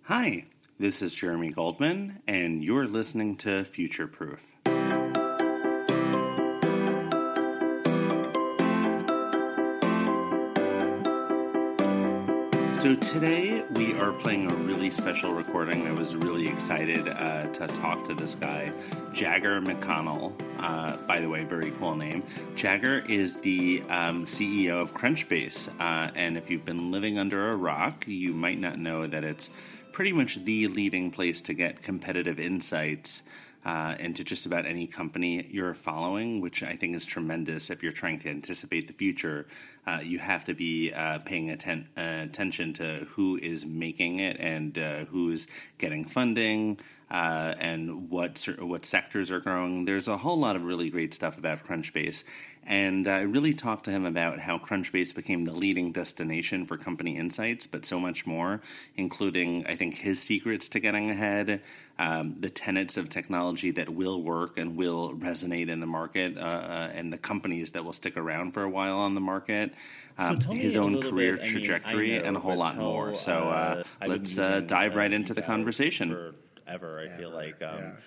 Hi, this is Jeremy Goldman, and you're listening to Future Proof. So today we are playing a really special recording. I was really excited to talk to this guy, Jagger McConnell. By the way, very cool name. Jagger is the CEO of Crunchbase, and if you've been living under a rock, you might not know that it's pretty much the leading place to get competitive insights into just about any company you're following, which I think is tremendous. If you're trying to anticipate the future, you have to be paying attention to who is making it and who's getting funding and what sectors are growing. There's a whole lot of really great stuff about Crunchbase. And I really talked to him about how Crunchbase became the leading destination for company insights, but so much more, including, I think, his secrets to getting ahead, the tenets of technology that will work and will resonate in the market, and the companies that will stick around for a while on the market, his own career trajectory, and a whole lot more. So let's dive right into the conversation. I feel like.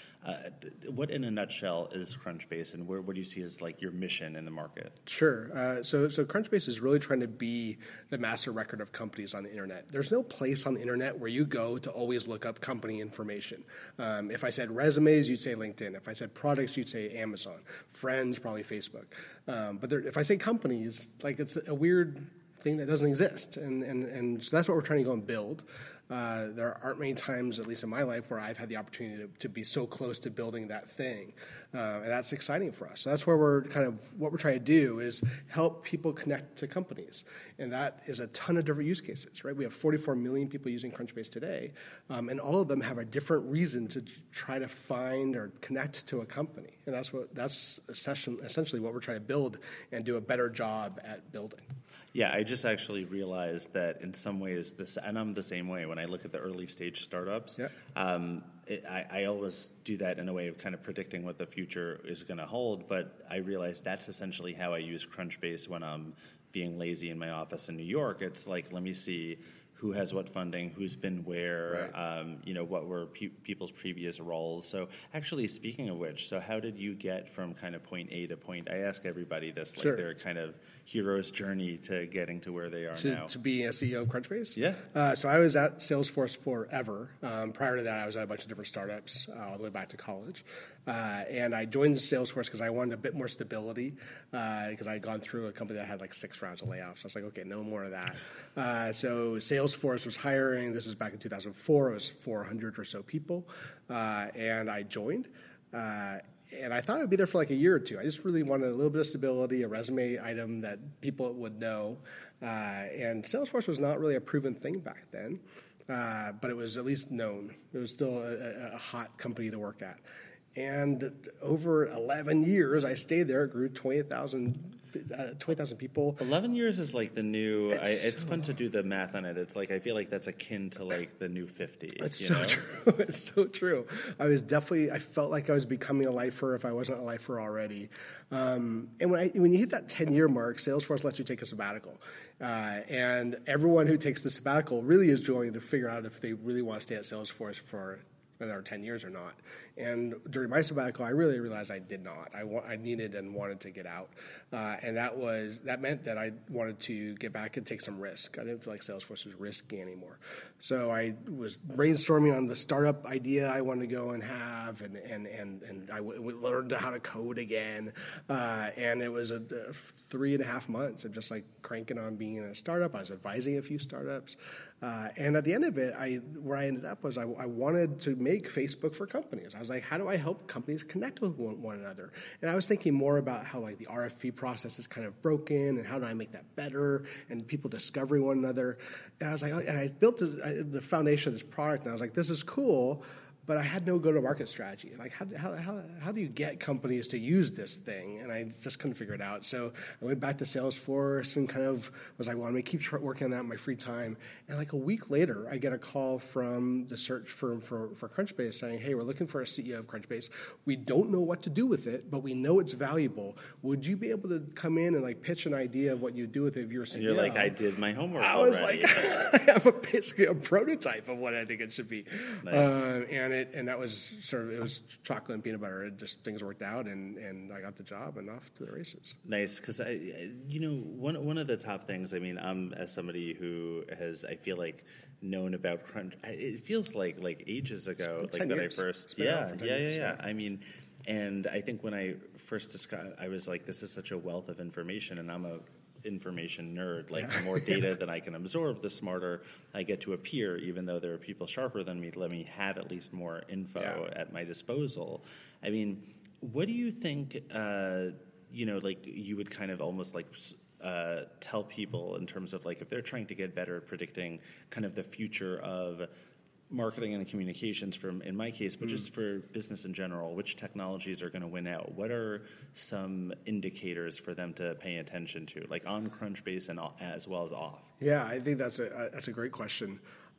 What, in a nutshell, is Crunchbase, and what do you see as like your mission in the market? Sure. So Crunchbase is really trying to be the master record of companies on the internet. There's no place on the internet where you go to always look up company information. If I said resumes, you'd say LinkedIn. If I said products, you'd say Amazon. Friends, probably Facebook. But if I say companies, like it's a weird thing that doesn't exist, and so that's what we're trying to go and build. There aren't many times, at least in my life, where I've had the opportunity to be so close to building that thing, and that's exciting for us. So that's where what we're trying to do is help people connect to companies, and that is a ton of different use cases, right? We have 44 million people using Crunchbase today, and all of them have a different reason to try to find or connect to a company, and that's essentially what we're trying to build and do a better job at building. Yeah, I just actually realized that in some ways and I'm the same way when I look at the early stage startups. Yeah. I always do that in a way of kind of predicting what the future is going to hold, but I realize that's essentially how I use Crunchbase when I'm being lazy in my office in New York. It's like, let me see who has what funding, who's been where, right. What were people's previous roles. So actually, speaking of which, so how did you get from kind of point A to point? I ask everybody this, like their kind of hero's journey to getting to where they are now. To be a CEO of Crunchbase? Yeah. So I was at Salesforce forever. Prior to that, I was at a bunch of different startups all the way back to college. And I joined Salesforce because I wanted a bit more stability because I had gone through a company that had like 6 rounds of layoffs. I was like, okay, no more of that. So Salesforce was hiring. This is back in 2004. It was 400 or so people. And I joined. And I thought I'd be there for like a year or two. I just really wanted a little bit of stability, a resume item that people would know. And Salesforce was not really a proven thing back then, but it was at least known. It was still a hot company to work at. And over 11 years, I stayed there. It grew 20,000 people. 11 years is like the new. It's fun to do the math on it. It's like I feel like that's akin to like the new 50. It's so true. It's so true. I felt like I was becoming a lifer if I wasn't a lifer already. And when you hit that 10-year mark, Salesforce lets you take a sabbatical. And everyone who takes the sabbatical really is going to figure out if they really want to stay at Salesforce for another 10 years or not. And during my sabbatical, I really realized I did not. I needed and wanted to get out. And that meant that I wanted to get back and take some risk. I didn't feel like Salesforce was risky anymore. So I was brainstorming on the startup idea I wanted to go and have, and I learned how to code again. And it was 3.5 months of just like cranking on being in a startup. I was advising a few startups. And at the end of it, where I ended up was I wanted to make Facebook for companies. I was like, how do I help companies connect with one another? And I was thinking more about how like the RFP process is kind of broken, and how do I make that better, and people discovering one another. And I was like, and I built the foundation of this product, and I was like, this is cool, but I had no go-to-market strategy. Like, how do you get companies to use this thing? And I just couldn't figure it out. So I went back to Salesforce and kind of was like, well, I'm going to keep working on that in my free time. And like a week later, I get a call from the search firm for Crunchbase saying, hey, we're looking for a CEO of Crunchbase. We don't know what to do with it, but we know it's valuable. Would you be able to come in and like pitch an idea of what you do with it if you're a CEO? And you're like, I did my homework I was already. like, I have basically a prototype of what I think it should be. Nice. And that was sort of, it was chocolate and peanut butter. It just, things worked out, and I got the job and off to the races. Nice, because one of the top things. I mean, I'm as somebody who has, I feel like, known about Crunch. It feels like ages ago, like that years. I first. Yeah. I mean, and I think when I first discussed, I was like, this is such a wealth of information, and I'm a information nerd. Like, the more data that I can absorb, the smarter I get to appear, even though there are people sharper than me. Let me have at least more info at my disposal. I mean, what do you think, like you would kind of almost like tell people in terms of like if they're trying to get better at predicting kind of the future of marketing and communications from, in my case, but just for business in general, which technologies are going to win out? What are some indicators for them to pay attention to, like on Crunchbase and as well as off? Yeah, I think that's a great question.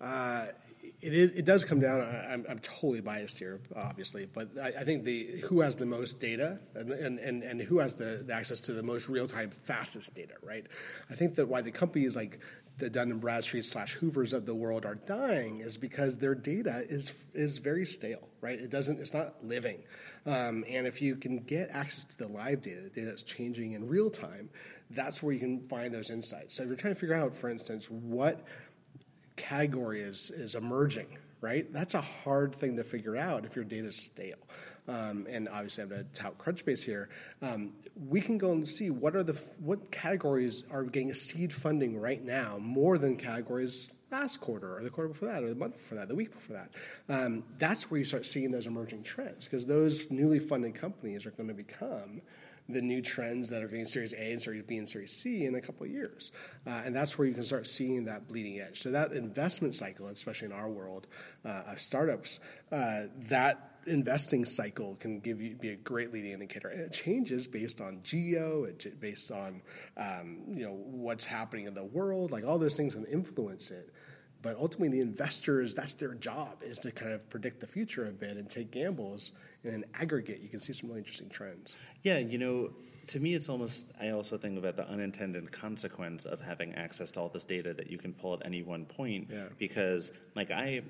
It does come down. I'm totally biased here, obviously, but I think who has the most data and who has the access to the most real time, fastest data, right? I think that why the companies like the Dun & Bradstreet / Hoovers of the world are dying is because their data is very stale, right? It's not living, and if you can get access to the live data, the data that's changing in real time, that's where you can find those insights. So if you're trying to figure out, for instance, what category is emerging, right? That's a hard thing to figure out if your data is stale. And obviously, I'm going to tout Crunchbase here. We can go and see what categories are getting seed funding right now more than categories last quarter or the quarter before that or the month before that, the week before that. That's where you start seeing those emerging trends, because those newly funded companies are going to become the new trends that are getting Series A and Series B and Series C in a couple of years. And that's where you can start seeing that bleeding edge. So that investment cycle, especially in our world of startups, that investing cycle can be a great leading indicator. And it changes based on geo, based on what's happening in the world. Like, all those things can influence it. But ultimately, the investors, that's their job, is to kind of predict the future a bit and take gambles. In an aggregate, you can see some really interesting trends. Yeah, to me, it's almost, I also think about the unintended consequence of having access to all this data that you can pull at any one point. Yeah. Because, like,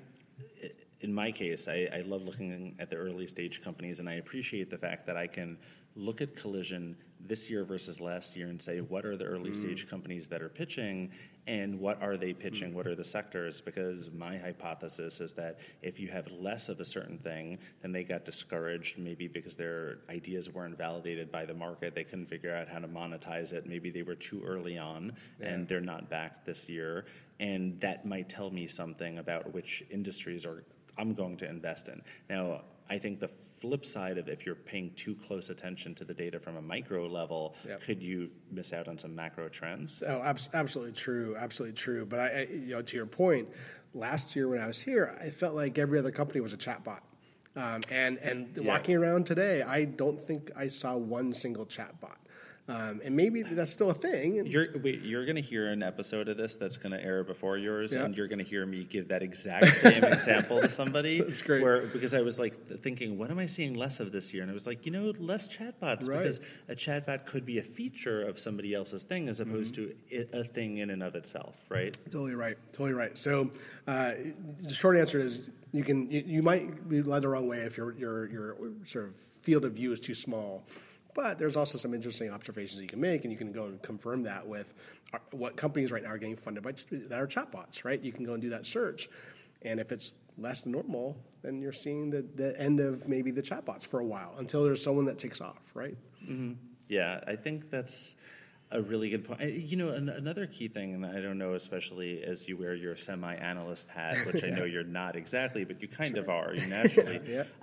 in my case, I love looking at the early stage companies, and I appreciate the fact that I can look at Collision this year versus last year and say, what are the early stage companies that are pitching, and what are they pitching? What are the sectors? Because my hypothesis is that if you have less of a certain thing, then they got discouraged, maybe because their ideas weren't validated by the market. They couldn't figure out how to monetize it. Maybe they were too early on, and they're not back this year. And that might tell me something about which industries I'm going to invest in. Now, I think the flip side of, if you're paying too close attention to the data from a micro level, could you miss out on some macro trends? Oh, absolutely true. Absolutely true. But to your point, last year when I was here, I felt like every other company was a chatbot. And walking around today, I don't think I saw one single chatbot. And maybe that's still a thing. You're going to hear an episode of this that's going to air before yours, and you're going to hear me give that exact same example to somebody. That's great. Because I was like thinking, what am I seeing less of this year? And I was like, less chatbots, because a chatbot could be a feature of somebody else's thing as opposed to a thing in and of itself, right? Totally right. So the short answer is you might be led the wrong way if your sort of field of view is too small. But there's also some interesting observations you can make, and you can go and confirm that with what companies right now are getting funded by that are chatbots, right? You can go and do that search. And if it's less than normal, then you're seeing the end of maybe the chatbots for a while until there's someone that takes off, right? Mm-hmm. Yeah, I think that's a really good point. Another key thing, and I don't know, especially as you wear your semi-analyst hat, which I know you're not exactly, but you kind of are, you naturally.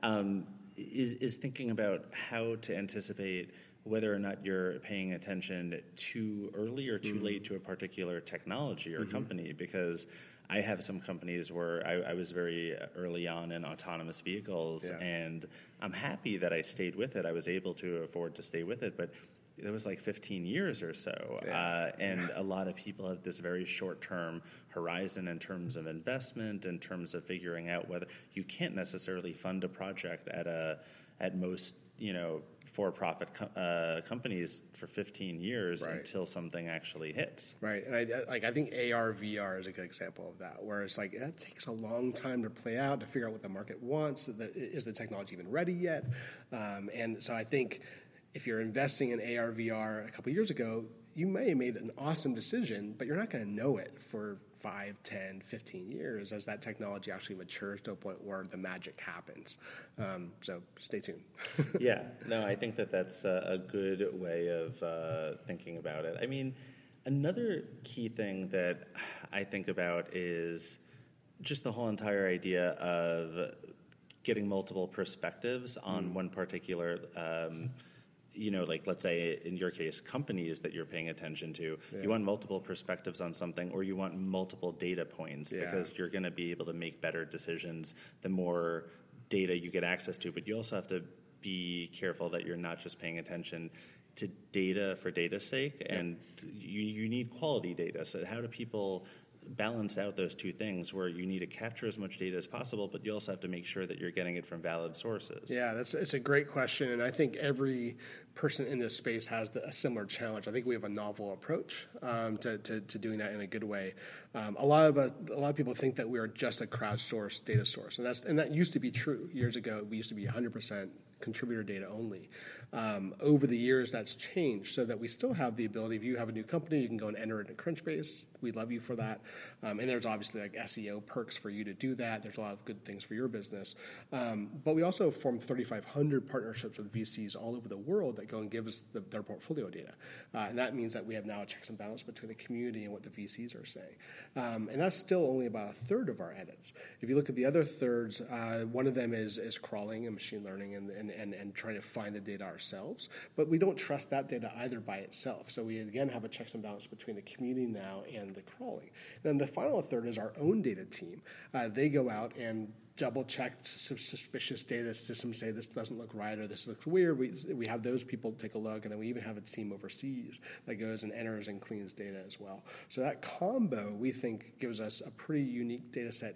Is thinking about how to anticipate whether or not you're paying attention too early or too late to a particular technology or company, because I have some companies where I was very early on in autonomous vehicles, and I'm happy that I stayed with it. I was able to afford to stay with it, but it was like 15 years or so. And a lot of people have this very short-term horizon in terms of investment, in terms of figuring out whether you can't necessarily fund a project at most, for-profit companies for 15 years until something actually hits. Right, and I think AR, VR is a good example of that, where it's like that takes a long time to play out, to figure out what the market wants. Is the technology even ready yet? And so I think if you're investing in AR, VR a couple years ago, you may have made an awesome decision, but you're not going to know it for 5, 10, 15 years as that technology actually matures to a point where the magic happens. So stay tuned. Yeah, no, I think that's a good way of thinking about it. I mean, another key thing that I think about is just the whole entire idea of getting multiple perspectives on one particular like let's say in your case, companies that you're paying attention to, you want multiple perspectives on something, or you want multiple data points because you're going to be able to make better decisions the more data you get access to. But you also have to be careful that you're not just paying attention to data for data's sake, and you need quality data. So how do people balance out those two things where you need to capture as much data as possible, but you also have to make sure that you're getting it from valid sources? Yeah, it's a great question, and I think every person in this space has a similar challenge. I think we have a novel approach to doing that in a good way. A lot of people think that we are just a crowdsourced data source, and that used to be true. Years ago, we used to be 100% contributor data only. Over the years, that's changed so that we still have the ability, if you have a new company, you can go and enter it in Crunchbase. We love you for that. And there's obviously like SEO perks for you to do that. There's a lot of good things for your business. But we also formed 3,500 partnerships with VCs all over the world that go and give us their portfolio data. And that means that we have now a checks and balance between the community and what the VCs are saying. And that's still only about a third of our edits. If you look at the other thirds, one of them is crawling and machine learning and trying to find the data ourselves. But we don't trust that data either by itself. So we again have a checks and balance between the community now and the crawling. And then the final third is our own data team. They go out and double check suspicious data. Systems say this doesn't look right or this looks weird. We have those people take a look, and then we even have a team overseas that goes and enters and cleans data as well. So that combo, we think, gives us a pretty unique data set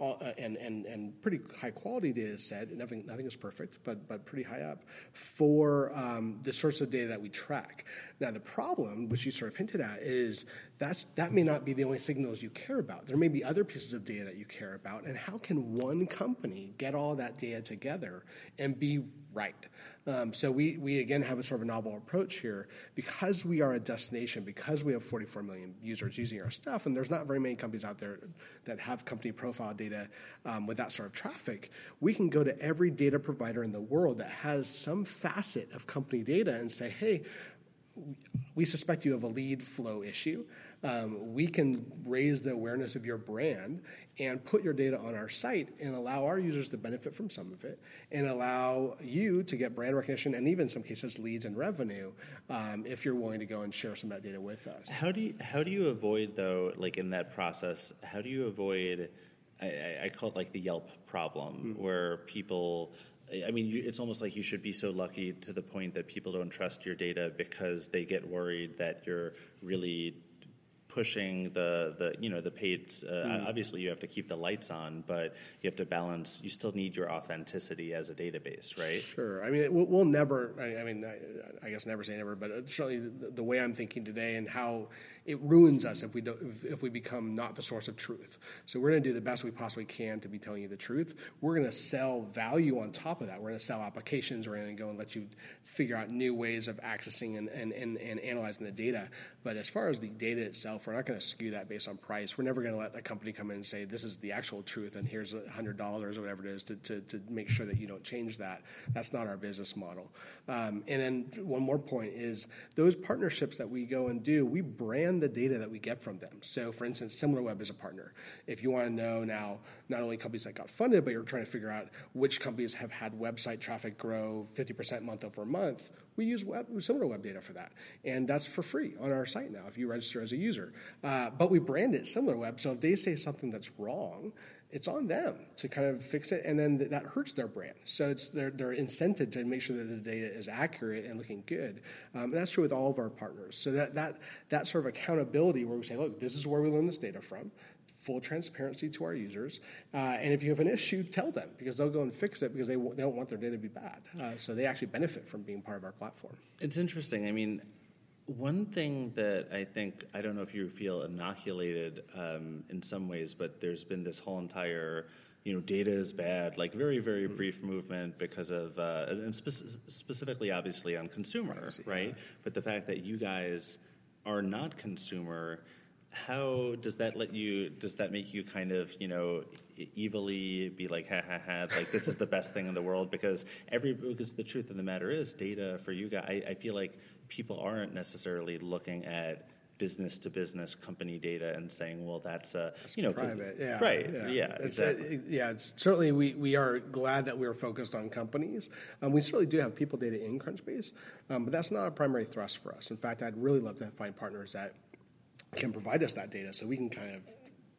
and pretty high quality data set. Nothing is perfect, but pretty high up for the sorts of data that we track. Now the problem, which you sort of hinted at, is that may not be the only signals you care about. There may be other pieces of data that you care about, and how can one company get all that data together and be right? So we again have a sort of a novel approach here because we are a destination, because we have 44 million users using our stuff, and there's not very many companies out there that have company profile data with that sort of traffic. We can go to every data provider in the world that has some facet of company data and say, hey, we suspect you have a lead flow issue. We can raise the awareness of your brand and put your data on our site and allow our users to benefit from some of it and allow you to get brand recognition and even in some cases leads and revenue if you're willing to go and share some of that data with us. How do you avoid, though, like in that process, how do you avoid, I call it like the Yelp problem, where people... I mean, it's almost like you should be so lucky to the point that people don't trust your data because they get worried that you're really pushing the paid. Obviously, you have to keep the lights on, but you have to balance. You still need your authenticity as a database, right? Sure. I mean, we'll never. I guess never say never, but certainly the way I'm thinking today and how it ruins us if we become not the source of truth. So we're going to do the best we possibly can to be telling you the truth. We're going to sell value on top of that. We're going to sell applications. We're going to go and let you figure out new ways of accessing and analyzing the data. But as far as the data itself, we're not going to skew that based on price. We're never going to let a company come in and say, this is the actual truth, and here's $100 or whatever it is to make sure that you don't change that. That's not our business model. And then one more point is those partnerships that we go and do, we brand brand the data that we get from them. So, for instance, SimilarWeb is a partner. If you want to know now, not only companies that got funded, but you're trying to figure out which companies have had website traffic grow 50% month over month, we use SimilarWeb data for that. And that's for free on our site now if you register as a user. But we brand it SimilarWeb, so if they say something that's wrong, it's on them to kind of fix it, and then that hurts their brand. So they're incented to make sure that the data is accurate and looking good. And that's true with all of our partners. So that sort of accountability where we say, look, this is where we learn this data from, full transparency to our users. And if you have an issue, tell them, because they'll go and fix it because they don't want their data to be bad. So they actually benefit from being part of our platform. It's interesting. I mean, one thing that I don't know if you feel inoculated in some ways, but there's been this whole entire, data is bad, like very, very brief movement because of, and specifically obviously on consumer, right? But the fact that you guys are not consumer, how does that make you kind of, evilly be like, ha ha ha, like this is the best thing in the world? Because the truth of the matter is data for you guys, I feel like people aren't necessarily looking at business to business company data and saying, well, that's private, yeah, right, yeah, exactly. It's certainly we are glad that we're focused on companies. We certainly do have people data in Crunchbase, but that's not a primary thrust for us. In fact, I'd really love to find partners that can provide us that data so we can kind of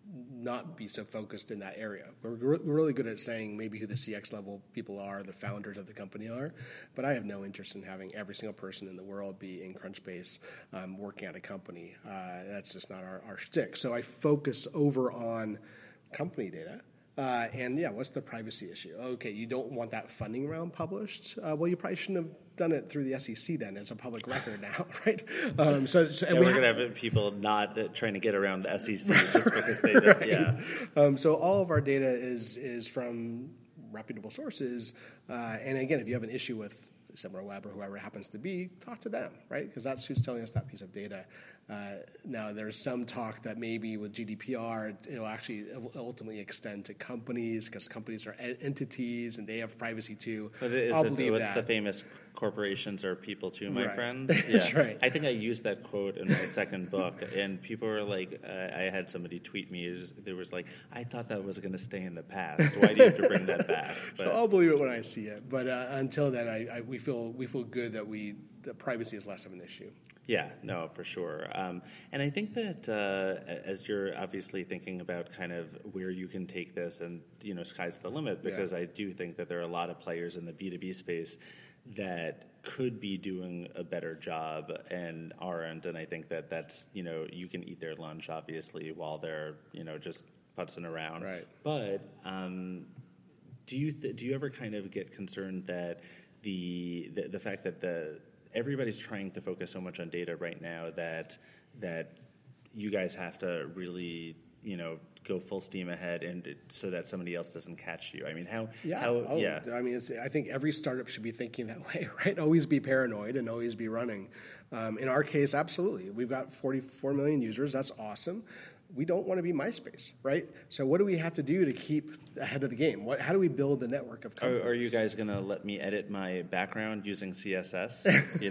not be so focused in that area. We're really good at saying maybe who the CX level people are, the founders of the company are, but I have no interest in having every single person in the world be in Crunchbase working at a company. That's just not our shtick. So I focus over on company data. What's the privacy issue? Okay, you don't want that funding round published? Well, you probably shouldn't have done it through the SEC then. It's a public record now, right? We're going to have people not trying to get around the SEC just because they did, yeah. So all of our data is from reputable sources. And again, if you have an issue with SimilarWeb or whoever it happens to be, talk to them, right? Because that's who's telling us that piece of data. Now, there's some talk that maybe with GDPR, it'll actually ultimately extend to companies because companies are entities and they have privacy too. But what's the famous corporations are people too, my friends? Yeah. That's right. I think I used that quote in my second book, and people were like, I had somebody tweet me. There was like, I thought that was going to stay in the past. Why do you have to bring that back? But, so I'll believe it when I see it. But until then, we feel good that privacy is less of an issue. Yeah, no, for sure. And I think that as you're obviously thinking about kind of where you can take this and, sky's the limit, because I do think that there are a lot of players in the B2B space that could be doing a better job and aren't. And I think that that's, you can eat their lunch, obviously, while they're, just putzing around. Right. But do you ever kind of get concerned that the fact that everybody's trying to focus so much on data right now that you guys have to really, go full steam ahead and so that somebody else doesn't catch you? I mean, I mean, I think every startup should be thinking that way, right? Always be paranoid and always be running. In our case, absolutely. We've got 44 million users. That's awesome. We don't want to be MySpace, right? So what do we have to do to keep ahead of the game? How do we build the network of companies? Are you guys going to let me edit my background using CSS?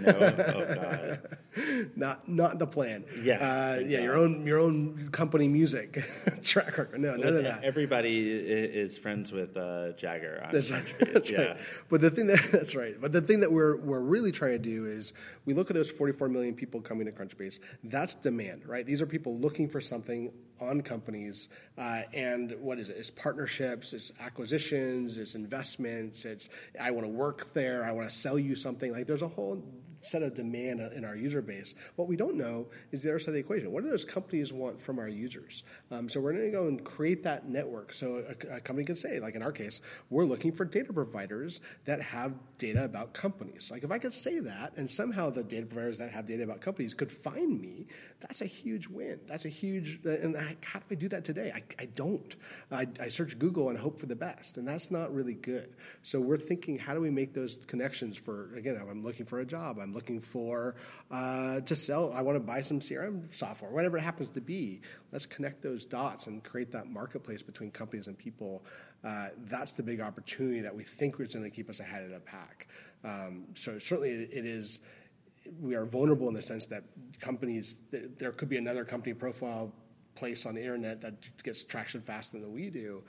Oh God. Not the plan. Yeah. Your own company music track record. No, none of that. Everybody is friends with Jagger on That's Crunchbase. That's yeah. Right. But that's right. But the thing that we're really trying to do is we look at those 44 million people coming to Crunchbase. That's demand, right? These are people looking for something on companies, and what is it? It's partnerships, it's acquisitions, it's investments, it's I want to work there, I want to sell you something. Like there's a whole set of demand in our user base. What we don't know is the other side of the equation. What do those companies want from our users? So we're going to go and create that network. So a company can say, like in our case, we're looking for data providers that have data about companies. Like if I could say that, and somehow the data providers that have data about companies could find me, that's a huge win. That's a huge, and how do I do that today? I don't. I search Google and hope for the best, and that's not really good. So we're thinking, how do we make those connections for, again, I'm looking for a job, I'm looking for to sell, I want to buy some CRM software, whatever it happens to be. Let's connect those dots and create that marketplace between companies and people. That's the big opportunity that we think is going to keep us ahead of the pack. So certainly it is. we are vulnerable in the sense that companies, there could be another company profile placed on the internet that gets traction faster than we do.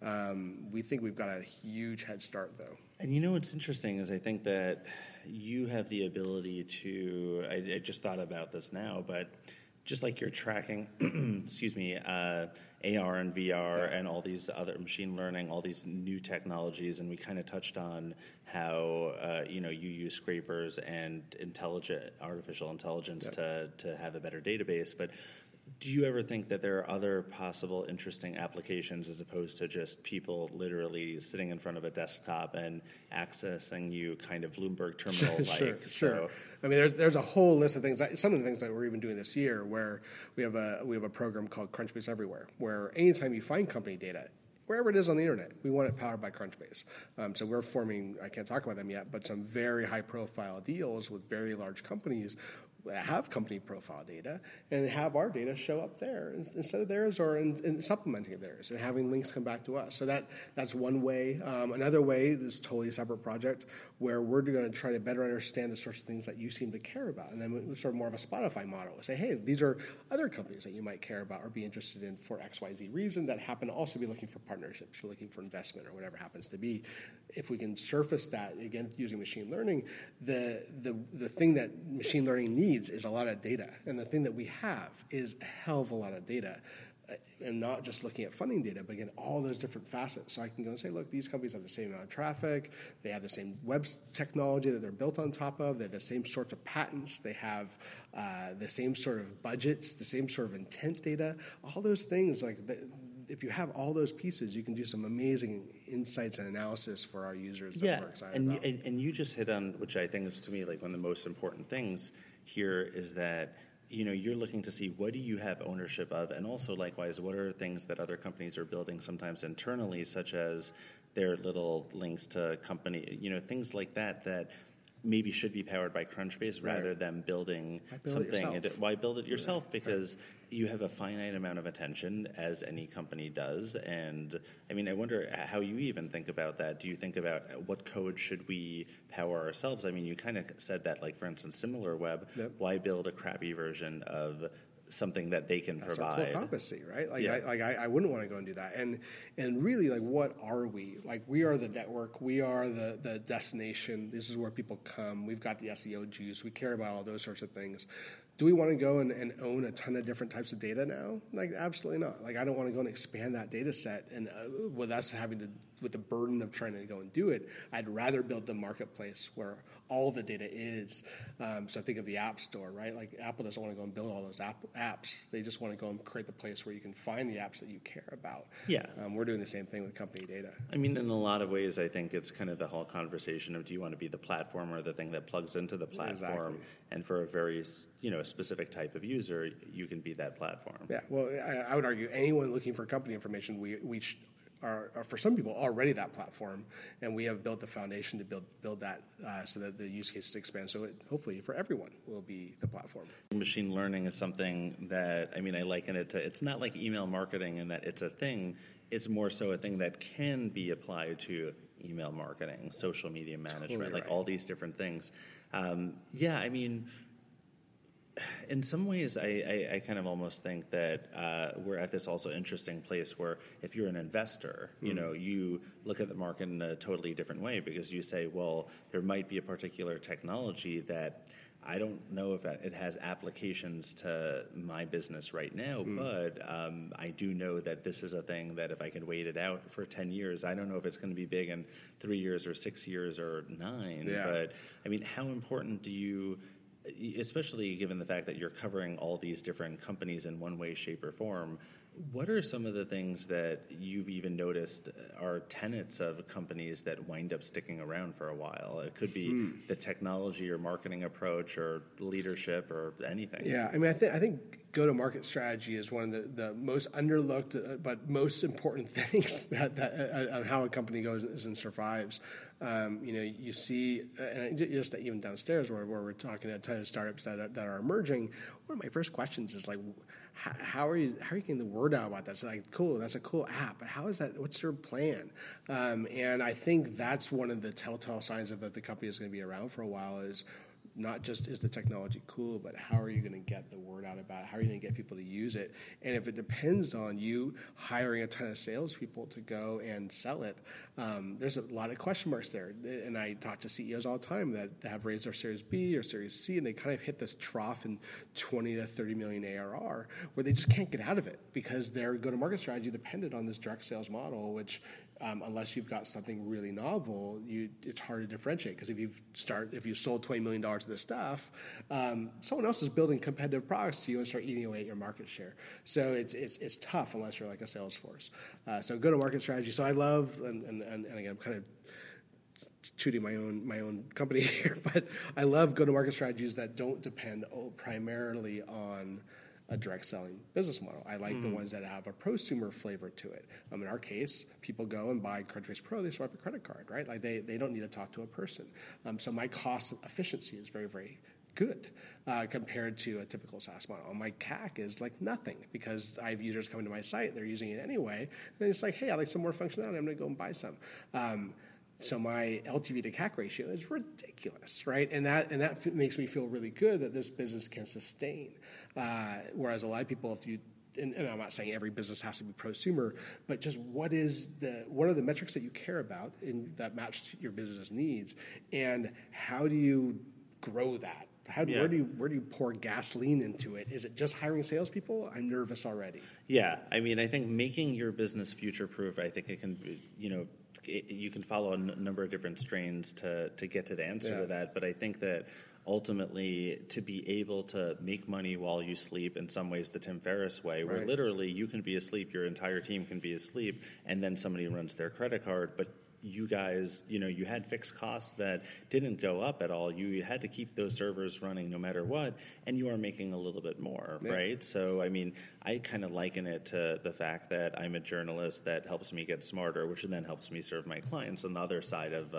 We think we've got a huge head start, though. And what's interesting is I think that you have the ability to, I just thought about this now, but just like you're tracking, excuse me, AR and VR and all these other machine learning, all these new technologies, and we kind of touched on how you use scrapers and artificial intelligence to have a better database. But do you ever think that there are other possible interesting applications as opposed to just people literally sitting in front of a desktop and accessing you kind of Bloomberg terminal-like? Sure. I mean, there's a whole list of things. Some of the things that we're even doing this year, where we have a program called Crunchbase Everywhere, where anytime you find company data, wherever it is on the internet, we want it powered by Crunchbase. So we're forming, I can't talk about them yet, but some very high-profile deals with very large companies that have company profile data and have our data show up there instead of theirs, or in supplementing theirs and having links come back to us. So that's one way. Another way, this is a totally separate project, where we're going to try to better understand the sorts of things that you seem to care about. And then we sort of more of a Spotify model. We say, hey, these are other companies that you might care about or be interested in for XYZ reason that happen to also be looking for partnerships or looking for investment or whatever happens to be. If we can surface that, again, using machine learning, the thing that machine learning needs is a lot of data. And the thing that we have is a hell of a lot of data. And not just looking at funding data, but again, all those different facets. So I can go and say, look, these companies have the same amount of traffic. They have the same web technology that they're built on top of. They have the same sorts of patents. They have the same sort of budgets, the same sort of intent data. All those things, if you have all those pieces, you can do some amazing insights and analysis for our users that we're excited about. And you just hit on, which I think is, to me, like one of the most important things here, is that you're looking to see what do you have ownership of, and also likewise, what are things that other companies are building sometimes internally, such as their little links to company, things like that maybe should be powered by Crunchbase rather than building something. Why build it yourself? Because you have a finite amount of attention, as any company does. And I mean, I wonder how you even think about that. Do you think about what code should we power ourselves? I mean, you kind of said that, like, for instance, SimilarWeb, why build a crappy version of something that they can provide? That's our core competency, right? I wouldn't want to go and do that. And really, what are we? We are the network. We are the destination. This is where people come. We've got the SEO juice. We care about all those sorts of things. Do we want to go and own a ton of different types of data now? Absolutely not. I don't want to go and expand that data set, and with us with the burden of trying to go and do it, I'd rather build the marketplace where all the data is. So think of the App Store, right? Apple doesn't want to go and build all those apps. They just want to go and create the place where you can find the apps that you care about. Yeah. We're doing the same thing with company data. I mean, in a lot of ways, I think it's kind of the whole conversation of, do you want to be the platform or the thing that plugs into the platform? Exactly. And for a very specific type of user, you can be that platform. Yeah. Well, I would argue anyone looking for company information, we are for some people already that platform, and we have built the foundation to build that so that the use cases expand. So hopefully for everyone will be the platform. Machine learning is something that, I mean, I liken it to, it's not like email marketing in that it's a thing. It's more so a thing that can be applied to email marketing, social media management, totally right. All these different things. I mean, in some ways, I kind of almost think that we're at this also interesting place where if you're an investor, you look at the market in a totally different way, because you say, well, there might be a particular technology that I don't know if it has applications to my business right now, but I do know that this is a thing that if I can wait it out for 10 years, I don't know if it's going to be big in 3 years or 6 years or 9. Yeah. But, I mean, how important do you, especially given the fact that you're covering all these different companies in one way, shape, or form, what are some of the things that you've even noticed are tenets of companies that wind up sticking around for a while? It could be the technology or marketing approach or leadership or anything. Yeah, I mean, I think go-to-market strategy is one of the most underlooked but most important things that on how a company goes and survives. You see, and just even downstairs where we're talking to a ton of startups that are emerging, one of my first questions is how are you getting the word out about that? It's cool, that's a cool app, but how is that? What's your plan? And I think that's one of the telltale signs of that the company is going to be around for a while is not just is the technology cool, but how are you going to get the word out about it? How are you going to get people to use it? And if it depends on you hiring a ton of salespeople to go and sell it, there's a lot of question marks there. And I talk to CEOs all the time that have raised their Series B or Series C, and they kind of hit this trough in 20 to 30 million ARR where they just can't get out of it because their go-to-market strategy depended on this direct sales model, which unless you've got something really novel, it's hard to differentiate. Because if you sold $20 million of this stuff, someone else is building competitive products to you and start eating away at your market share. So it's tough unless you're like a Salesforce. So go-to-market strategy. So I love, and again, I'm kind of shooting my own company here, but I love go-to-market strategies that don't depend primarily on a direct selling business model. I like the ones that have a prosumer flavor to it. In our case, people go and buy CardTrace Pro, they swipe a credit card, right? Like they don't need to talk to a person. So my cost efficiency is very, very good compared to a typical SaaS model. And my CAC is like nothing because I have users coming to my site, they're using it anyway. And it's like, hey, I like some more functionality, I'm going to go and buy some. So my LTV to CAC ratio is ridiculous, right? And that makes me feel really good that this business can sustain. Whereas a lot of people, and I'm not saying every business has to be prosumer, but just what are the metrics that you care about that match your business needs, and how do you grow that? Where do you pour gasoline into it? Is it just hiring salespeople? I'm nervous already. Yeah, I mean, I think making your business future-proof, I think it can, you can follow a number of different strains to get to the answer to that. But I think that ultimately to be able to make money while you sleep, in some ways the Tim Ferriss way, where literally you can be asleep, your entire team can be asleep, and then somebody runs their credit card, but you guys, you had fixed costs that didn't go up at all. You had to keep those servers running no matter what, and you are making a little bit more, right? So, I mean, I kind of liken it to the fact that I'm a journalist that helps me get smarter, which then helps me serve my clients on the other side of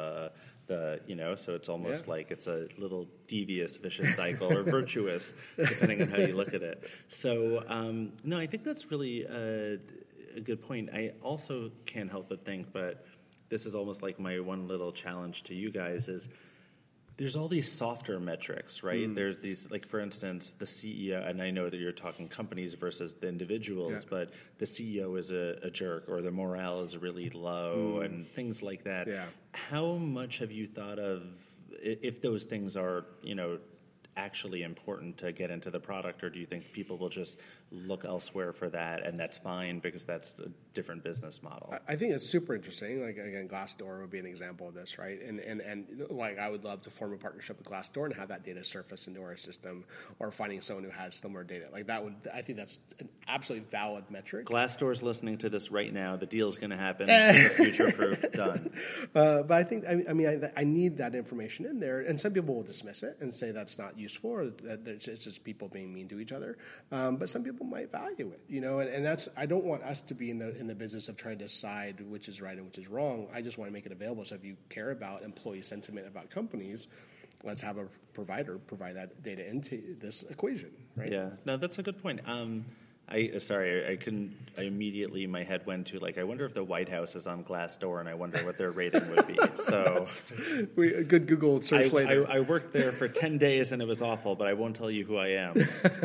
so it's almost like it's a little devious, vicious cycle or virtuous, depending on how you look at it. So, no, I think that's really a good point. I also can't help but think, but this is almost like my one little challenge to you guys is there's all these softer metrics, right? There's these, like, for instance, the CEO, and I know that you're talking companies versus the individuals, but the CEO is a jerk, or the morale is really low, and things like that. Yeah. How much have you thought of, if those things are, actually important to get into the product, or do you think people will just look elsewhere for that, and that's fine because that's a different business model? I think it's super interesting. Like, again, Glassdoor would be an example of this, right? And like, I would love to form a partnership with Glassdoor and have that data surface into our system, or finding someone who has similar data. Like, I think that's an absolutely valid metric. Glassdoor's listening to this right now. The deal's going to happen. Future-proof, done. But I think, I need that information in there, and some people will dismiss it and say that's not useful, or that it's just people being mean to each other. But some people might value it, and that's, I don't want us to be in the business of trying to decide which is right and which is wrong. I just want to make it available. So if you care about employee sentiment about companies, let's have a provider provide that data into this equation, right? Yeah, no, that's a good point. I immediately, my head went to, like, I wonder if the White House is on Glassdoor, and I wonder what their rating would be. So, a good Google search later. I worked there for 10 days, and it was awful, but I won't tell you who I am,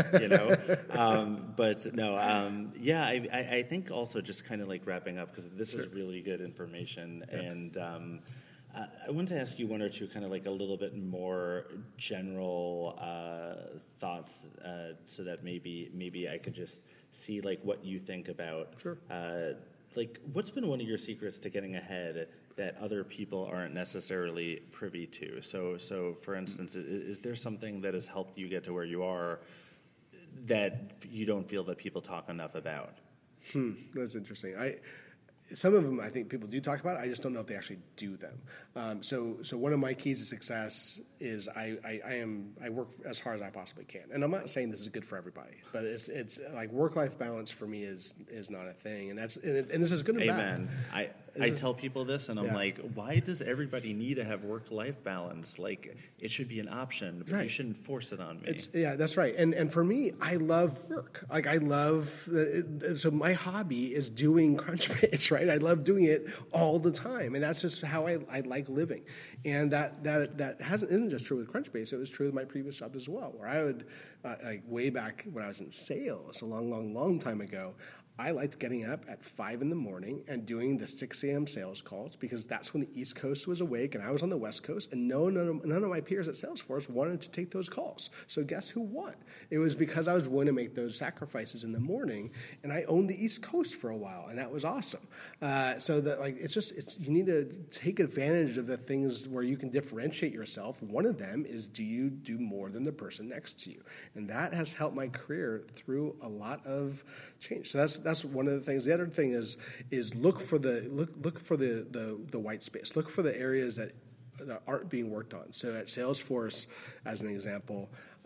But no, I think also just kind of like wrapping up, because this is really good information, and I want to ask you one or two kind of like a little bit more general thoughts, so that maybe I could just see like what you think about. Sure. Like, what's been one of your secrets to getting ahead that other people aren't necessarily privy to? So for instance, is there something that has helped you get to where you are that you don't feel that people talk enough about? That's interesting. Some of them I think people do talk about. I just don't know if they actually do them. So one of my keys to success is I work as hard as I possibly can, and I'm not saying this is good for everybody, but it's like work-life balance for me is not a thing, and this is good and bad. Amen. I tell people this, and I'm like, why does everybody need to have work-life balance? Like, it should be an option, but you shouldn't force it on me. That's right. And for me, I love work. Like, I love, so my hobby is doing Crunchbase, right? I love doing it all the time, and that's just how I like living. And that isn't just true with Crunchbase. It was true with my previous job as well, where I would, like way back when I was in sales, a long time ago, I liked getting up at 5 in the morning and doing the 6 a.m. sales calls, because that's when the East Coast was awake and I was on the West Coast, and none of my peers at Salesforce wanted to take those calls. So guess who won? It was because I was willing to make those sacrifices in the morning, and I owned the East Coast for a while, and that was awesome. So that, like, you need to take advantage of the things where you can differentiate yourself. One of them is, do you do more than the person next to you? And that has helped my career through a lot of change. So that's one of the things. The other thing is look for the white space. Look for the areas that aren't being worked on. So at Salesforce, as an example,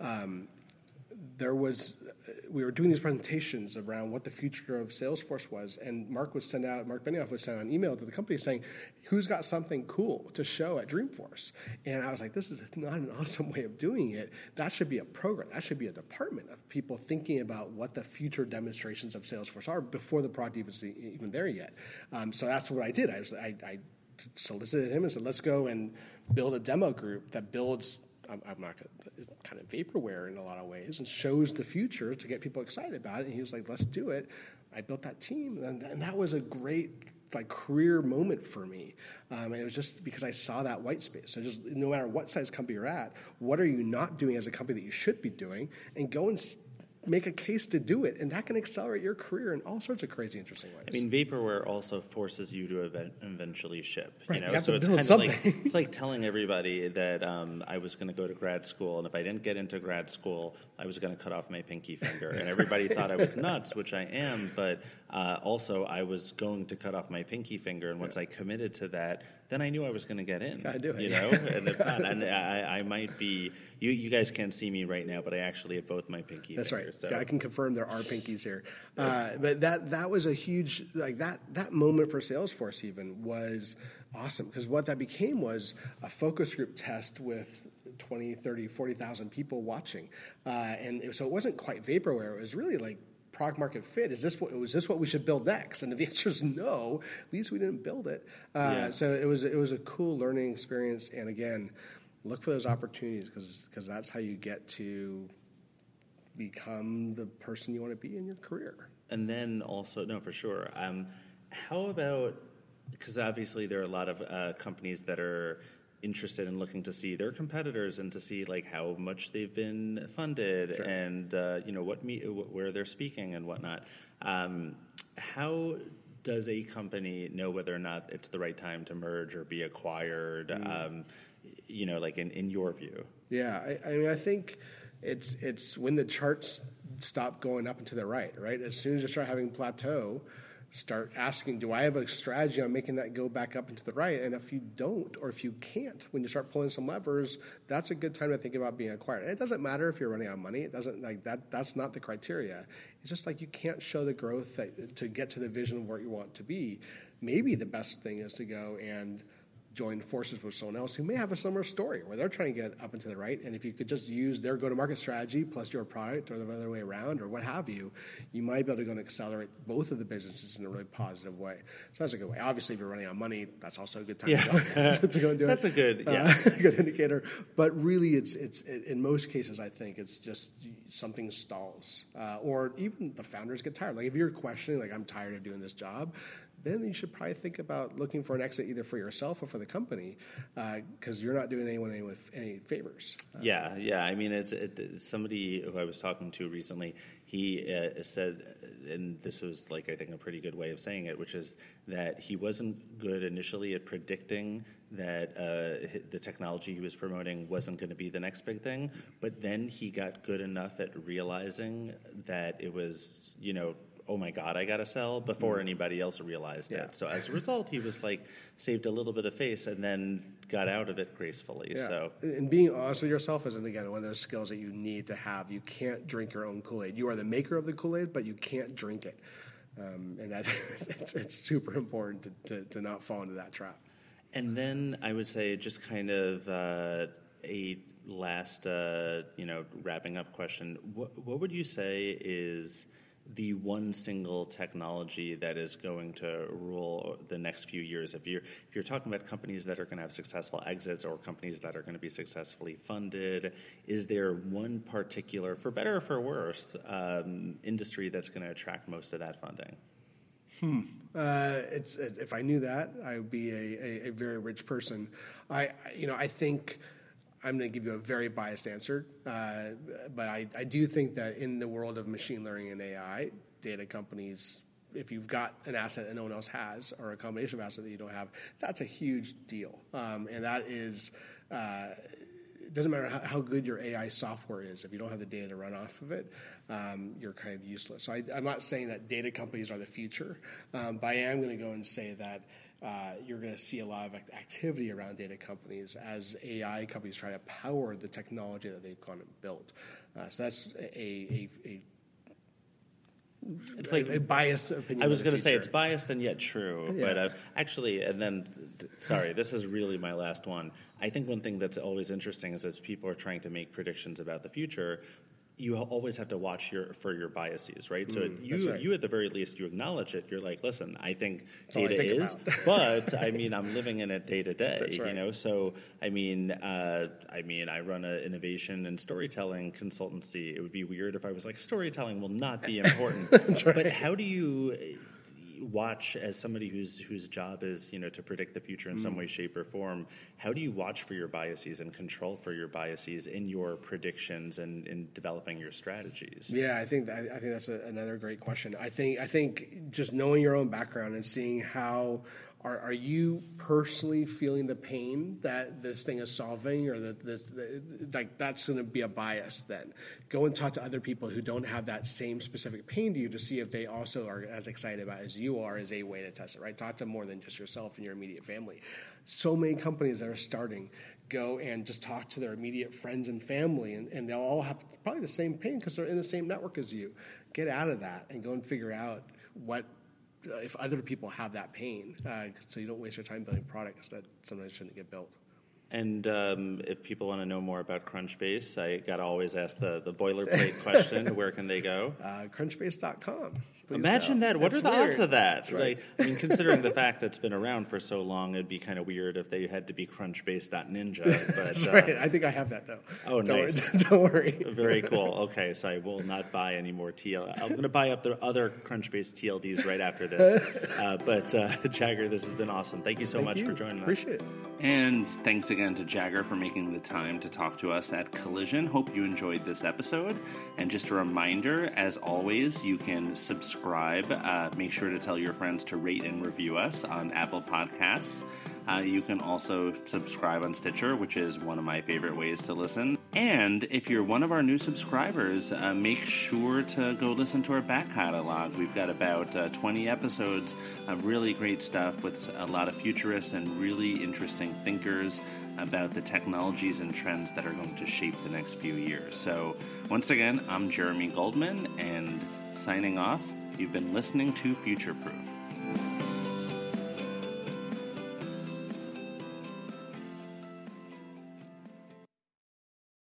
we were doing these presentations around what the future of Salesforce was, and Mark Benioff would send out an email to the company saying, who's got something cool to show at Dreamforce? And I was like, this is not an awesome way of doing it. That should be a program. That should be a department of people thinking about what the future demonstrations of Salesforce are before the product even there yet. So that's what I did. I solicited him and said, let's go and build a demo group that builds, I'm not going to, kind of vaporware in a lot of ways, and shows the future to get people excited about it. And he was like, let's do it. I built that team, and that was a great career moment for me. And it was just because I saw that white space. So just no matter what size company you're at, what are you not doing as a company that you should be doing, and go and make a case to do it, and that can accelerate your career in all sorts of crazy, interesting ways. I mean, vaporware also forces you to eventually ship. Right. You know, you so it's kind of like it's like telling everybody that I was going to go to grad school, and if I didn't get into grad school, I was going to cut off my pinky finger, and everybody thought I was nuts, which I am. But also, I was going to cut off my pinky finger, and once I committed to that, then I knew I was going to get in. Gotta do it. You know, and if not, and I might be. You guys can't see me right now, but I actually have both my pinky. That's fingers, right. So. Yeah, I can confirm there are pinkies here. But that was a huge, that moment for Salesforce even was awesome, because what that became was a focus group test with 20, 30, 40,000 people watching. So it wasn't quite vaporware. It was really like product market fit. Was this what we should build next? And if the answer is no, at least we didn't build it. So it was a cool learning experience. And again, look for those opportunities, because that's how you get to become the person you want to be in your career. And then also, no, for sure. How about, because obviously there are a lot of companies that are interested in looking to see their competitors and to see like how much they've been funded, sure, and where they're speaking and whatnot. How does a company know whether or not it's the right time to merge or be acquired? Like in your view? Yeah, I mean, I think it's when the charts stop going up and to the right. As soon as you start having plateau, start asking, do I have a strategy on making that go back up and to the right? And if you don't, or if you can't, when you start pulling some levers, that's a good time to think about being acquired. And it doesn't matter if you're running out of money. It doesn't that's not the criteria. It's just like you can't show the growth to get to the vision of where you want to be. Maybe the best thing is to go and join forces with someone else who may have a similar story where they're trying to get up and to the right, and if you could just use their go-to-market strategy plus your product, or the other way around, or what have you, you might be able to go and accelerate both of the businesses in a really positive way. So that's a good way. Obviously, if you're running out of money, that's also a good time to go and do that's it. A good, good indicator. But really, it's in most cases, I think it's just something stalls, or even the founders get tired. Like if you're questioning, like I'm tired of doing this job, then you should probably think about looking for an exit either for yourself or for the company, because you're not doing anyone any favors. I mean, it's somebody who I was talking to recently. He said, and this was like I think a pretty good way of saying it, which is that he wasn't good initially at predicting that the technology he was promoting wasn't going to be the next big thing, but then he got good enough at realizing that it was, oh my God, I got to sell before anybody else realized it. So as a result, he was like saved a little bit of face and then got out of it gracefully. Yeah. So, and being honest with yourself is, again, one of those skills that you need to have. You can't drink your own Kool-Aid. You are the maker of the Kool-Aid, but you can't drink it. And that it's super important to not fall into that trap. And then I would say just kind of a last, wrapping up question. What would you say is the one single technology that is going to rule the next few years? If you're talking about companies that are going to have successful exits or companies that are going to be successfully funded, is there one particular, for better or for worse, industry that's going to attract most of that funding? If I knew that, I would be a very rich person. I think I'm going to give you a very biased answer, but I do think that in the world of machine learning and AI, data companies, if you've got an asset that no one else has or a combination of assets that you don't have, that's a huge deal. And that is, it doesn't matter how good your AI software is. If you don't have the data to run off of it, you're kind of useless. So I'm not saying that data companies are the future, but I am going to go and say that you're going to see a lot of activity around data companies as AI companies try to power the technology that they've gone and built. So that's it's like a biased opinion. I was going to say it's biased and yet true, but actually, and then, sorry, this is really my last one. I think one thing that's always interesting is as people are trying to make predictions about the future, you always have to watch for your biases, right? So you at the very least, you acknowledge it. You're like, listen, I think data is, but I mean, I'm living in it day to day, you know? So, I mean, I run an innovation and storytelling consultancy. It would be weird if I was like, storytelling will not be important. But how do you watch, as somebody whose job is, to predict the future in some way, shape, or form, how do you watch for your biases and control for your biases in your predictions and in developing your strategies? Yeah, I think that's another great question. I think just knowing your own background and seeing how are you personally feeling the pain that this thing is solving, or that's going to be a bias. Then go and talk to other people who don't have that same specific pain to you to see if they also are as excited about it as you are, as a way to test it. Right? Talk to more than just yourself and your immediate family. So many companies that are starting, go and just talk to their immediate friends and family, and they'll all have probably the same pain because they're in the same network as you. Get out of that and go and figure out if other people have that pain, so you don't waste your time building products that sometimes shouldn't get built. And if people want to know more about Crunchbase, I got to always ask the boilerplate question. Where can they go? Crunchbase.com. Imagine that. What are the odds of that? Right. Considering the fact that it's been around for so long, it'd be kind of weird if they had to be crunchbase.ninja. But, that's right. I think I have that, though. Oh, nice. Don't worry. Very cool. Okay, so I will not buy any more TL. I'm going to buy up the other Crunchbase TLDs right after this. But Jagger, this has been awesome. Thank you so much for joining us. Appreciate it. And thanks again to Jagger for making the time to talk to us at Collision. Hope you enjoyed this episode. And just a reminder, as always, you can subscribe. Make sure to tell your friends to rate and review us on Apple Podcasts. You can also subscribe on Stitcher, which is one of my favorite ways to listen. And if you're one of our new subscribers, make sure to go listen to our back catalog. We've got about 20 episodes of really great stuff with a lot of futurists and really interesting thinkers about the technologies and trends that are going to shape the next few years. So once again, I'm Jeremy Goldman, and signing off. You've been listening to Future Proof.